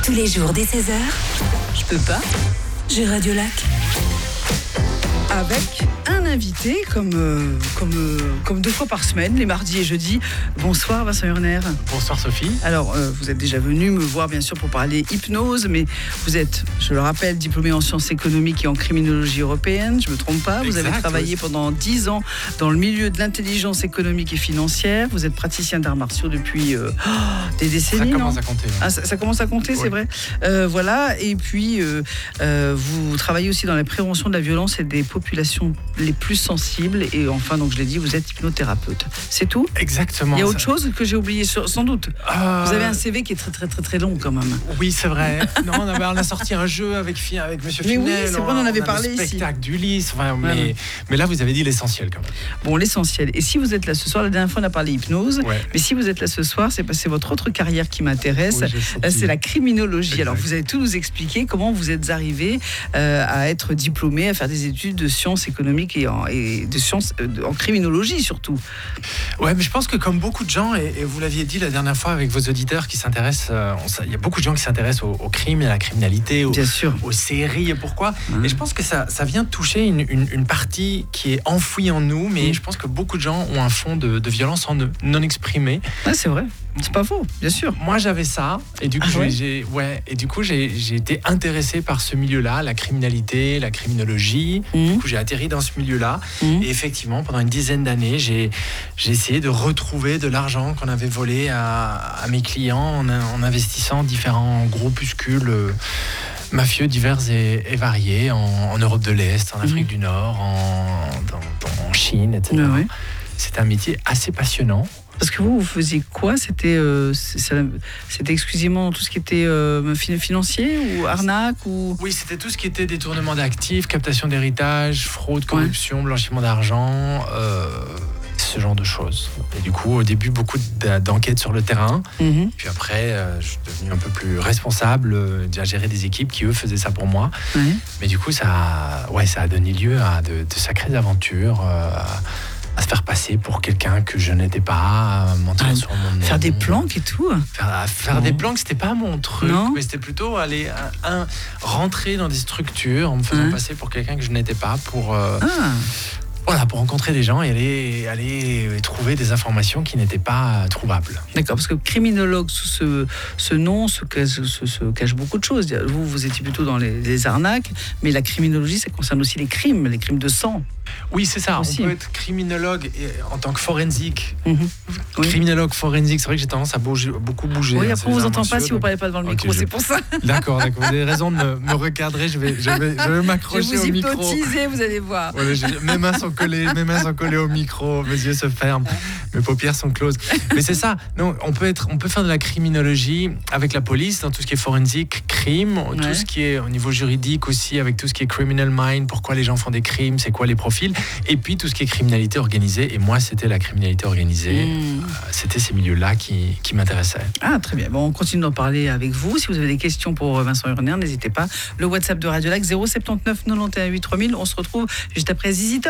Tous les jours dès 16h, je peux pas, j'ai Radio Lac. Avec un invité, comme 2 fois par semaine, les mardis et jeudis. Bonsoir Vincent Hurner. Bonsoir Sophie. Alors, vous êtes déjà venu me voir, bien sûr, pour parler hypnose, mais vous êtes, je le rappelle, diplômé en sciences économiques et en criminologie européenne, je ne me trompe pas. Vous avez travaillé pendant 10 ans dans le milieu de l'intelligence économique et financière. Vous êtes praticien d'arts martiaux depuis des décennies, ça commence à compter. Ah, ça commence à compter, oui. C'est vrai. Voilà, et puis vous travaillez aussi dans la prévention de la violence et des populations les plus sensibles, et enfin, donc je l'ai dit, vous êtes hypnothérapeute. C'est tout ? Exactement. Il y a autre chose que j'ai oublié, sans doute. Vous avez un CV qui est très très très très long quand même. Oui, c'est vrai. Non, on a sorti un jeu avec Monsieur Finel. Mais oui, c'est vrai, on en avait parlé ici. Le spectacle d'Ulysse. Enfin, mais là, vous avez dit l'essentiel quand même. Bon, l'essentiel. Et si vous êtes là ce soir, la dernière fois on a parlé hypnose, mais si vous êtes là ce soir, c'est parce que c'est votre autre carrière qui m'intéresse. Oui, c'est la criminologie. Exact. Alors vous allez tout nous expliquer comment vous êtes arrivé à être diplômé, à faire des études de sciences économiques et de sciences en criminologie surtout. Ouais, mais je pense que comme beaucoup de gens, et vous l'aviez dit la dernière fois avec vos auditeurs qui s'intéressent, il y a beaucoup de gens qui s'intéressent au crime et à la criminalité, aux séries et pourquoi. Et je pense que ça vient toucher une partie qui est enfouie en nous, mais je pense que beaucoup de gens ont un fond de violence non exprimée. Ouais, c'est vrai. C'est pas faux, bien sûr. Moi, j'avais ça, et du coup, j'ai été intéressé par ce milieu-là, la criminalité, la criminologie. Du coup, j'ai atterri dans ce milieu-là. Et effectivement, pendant une dizaine d'années, j'ai essayé de retrouver de l'argent qu'on avait volé à mes clients en investissant différents groupuscules mafieux divers et variés en Europe de l'Est, en Afrique du Nord, en Chine, etc. Ouais. C'était un métier assez passionnant. Parce que vous faisiez quoi ? C'était exclusivement tout ce qui était financier ou arnaque ou... Oui, c'était tout ce qui était détournement d'actifs, captation d'héritage, fraude, corruption, blanchiment d'argent, ce genre de choses. Et du coup, au début, beaucoup d'enquêtes sur le terrain. Puis après, je suis devenu un peu plus responsable, à gérer des équipes qui, eux, faisaient ça pour moi. Mais du coup, ça a donné lieu à de sacrées aventures, à se faire passer pour quelqu'un que je n'étais pas, mentir sur mon nom. Faire des planques et tout. Faire des planques, c'était pas mon truc, mais c'était plutôt aller rentrer dans des structures en me faisant passer pour quelqu'un que je n'étais pas pour rencontrer des gens et aller trouver des informations qui n'étaient pas trouvables. D'accord, parce que criminologue, sous ce nom, se cache beaucoup de choses. Vous étiez plutôt dans les arnaques, mais la criminologie, ça concerne aussi les crimes de sang. Oui, c'est ça. Aussi. On peut être criminologue en tant que forensique. Criminologue forensique, c'est vrai que j'ai tendance à beaucoup bouger. Oui, après on vous entend pas si vous ne parlez pas devant le micro, c'est pour ça. D'accord, vous avez raison de me recadrer, je vais m'accrocher au micro. Je vais vous hypnotiser, vous allez voir. Voilà, mes mains sont collées au micro, mes yeux se ferment, mes paupières sont closes. Mais c'est ça, non, on peut faire de la criminologie avec la police, dans tout ce qui est forensique, crime, tout ce qui est au niveau juridique aussi, avec tout ce qui est criminal mind, pourquoi les gens font des crimes, c'est quoi les profils, et puis tout ce qui est criminalité organisée, et moi c'était la criminalité organisée, c'était ces milieux-là qui m'intéressaient. Ah, très bien, bon, on continue d'en parler avec vous. Si vous avez des questions pour Vincent Hurner, n'hésitez pas, le WhatsApp de Radio Lac 079 91 8 3000. On se retrouve juste après Zizi Top.